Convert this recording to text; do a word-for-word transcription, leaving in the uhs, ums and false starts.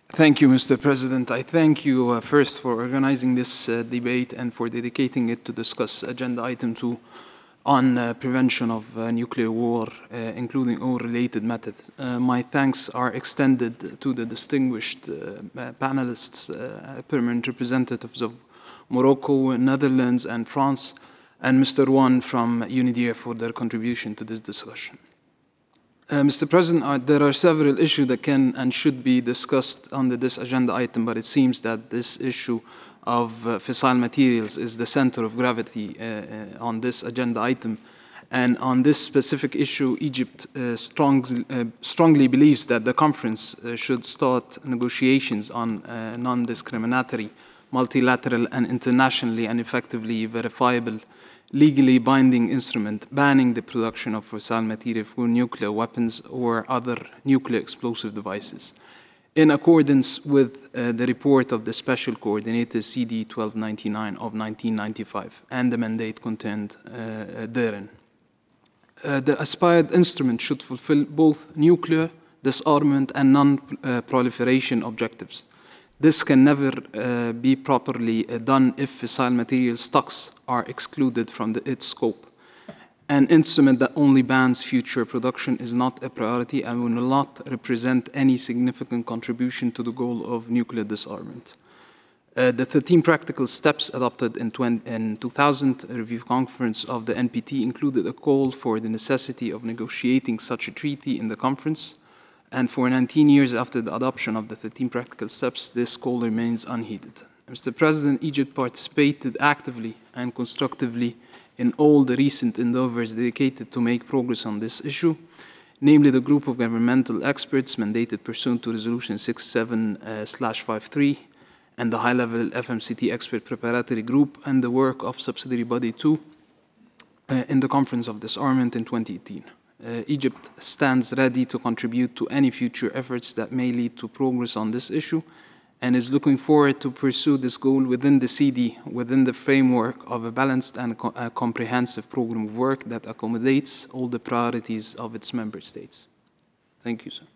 Thank you, Mister President. I thank you uh, first for organizing this uh, debate and for dedicating it to discuss agenda item two on uh, prevention of uh, nuclear war, uh, including all related methods. Uh, my thanks are extended to the distinguished uh, panelists, uh, permanent representatives of Morocco, Netherlands, and France, and Mister Wan from UNIDIR for their contribution to this discussion. Uh, Mister President, uh, there are several issues that can and should be discussed under this agenda item, but it seems that this issue of uh, fissile materials is the center of gravity uh, uh, on this agenda item. And on this specific issue, Egypt uh, strong, uh, strongly believes that the conference uh, should start negotiations on uh, non-discriminatory, multilateral, and internationally and effectively verifiable legally binding instrument banning the production of fissile material for nuclear weapons or other nuclear explosive devices, in accordance with uh, the report of the Special Coordinator C D twelve ninety-nine of nineteen ninety-five and the mandate contained uh, therein. Uh, the aspired instrument should fulfill both nuclear disarmament and non-proliferation objectives. This can never uh, be properly uh, done if fissile material stocks are excluded from the, its scope. An instrument that only bans future production is not a priority and will not represent any significant contribution to the goal of nuclear disarmament. Uh, the thirteen practical steps adopted in, in two thousand review conference of the N P T included a call for the necessity of negotiating such a treaty in the conference. And for nineteen years after the adoption of the thirteen practical steps, this call remains unheeded. Mister President, Egypt participated actively and constructively in all the recent endeavors dedicated to make progress on this issue, namely the group of governmental experts mandated pursuant to Resolution sixty-seven slash fifty-three and the high-level F M C T expert preparatory group and the work of subsidiary body two uh, in the Conference of Disarmament in twenty eighteen. Uh, Egypt stands ready to contribute to any future efforts that may lead to progress on this issue and is looking forward to pursue this goal within the C D, within the framework of a balanced and co uh, comprehensive program of work that accommodates all the priorities of its member states. Thank you, sir.